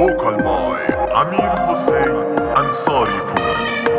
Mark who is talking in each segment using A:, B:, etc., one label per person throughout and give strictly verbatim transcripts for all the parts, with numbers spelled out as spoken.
A: vocal by Amir Hossein Ansari Pur.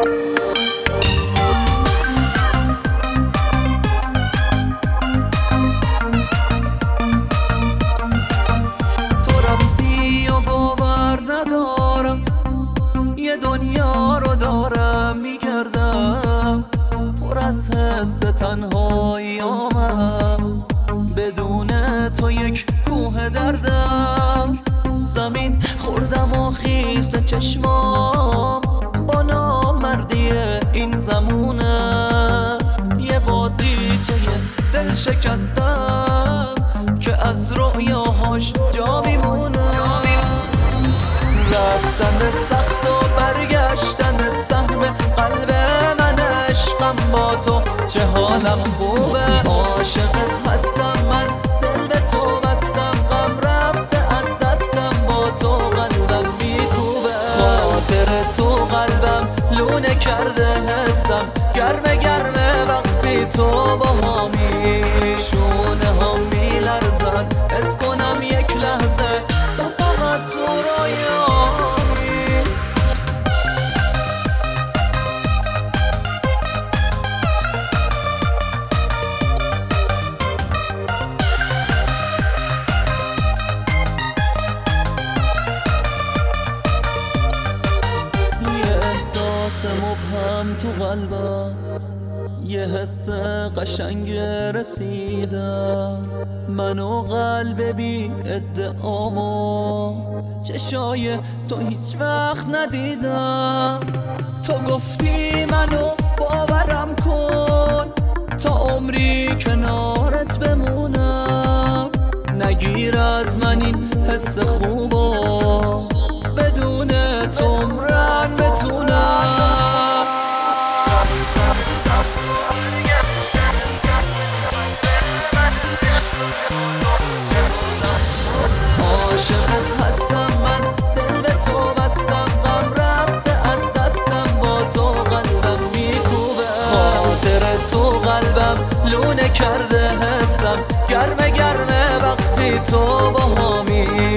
B: تو رفتی و باور ندارم، یه دنیا رو دارم میگردم، پر از حس تنهاییامم، بدون تو یک کوه دردم. زمین خوردم و خیس چشمام، با نامردی این زمونه، یه بازیچه دل شکستم که از رؤیاهاش جا میمونه. رفتنت سخت و برگشتنت سهم قلب من، عشقم با تو چه حالم خوبه. عاشقت هستم من، دل به تو بستم، غم رفته از دستم، با تو قلبم میکوبه. خاطر تو قلبم لونه کرده حسم، گرمه گرمه وقتی تو با هامی، شونه ها میلرزن حس کنم یک لحظه تو فقط تو رویامی. یه احساس مبهم تو قلبم، یه حس قشنگ رسیدم، منو قلب بی ادعامو چشای تو هیچ وقت ندیدم. تو گفتی منو باورم کن، تا عمری کنارت بمونم، نگیر از من این حس خوبو، بدون تو عمرن بتونم. عاشقت هستم من، دل به تو بستم، غم رفته از دستم، با تو قلبم میکوبه. خاطر تو قلبم لونه کرده حسم، گرمه گرمه وقتی تو با هامی،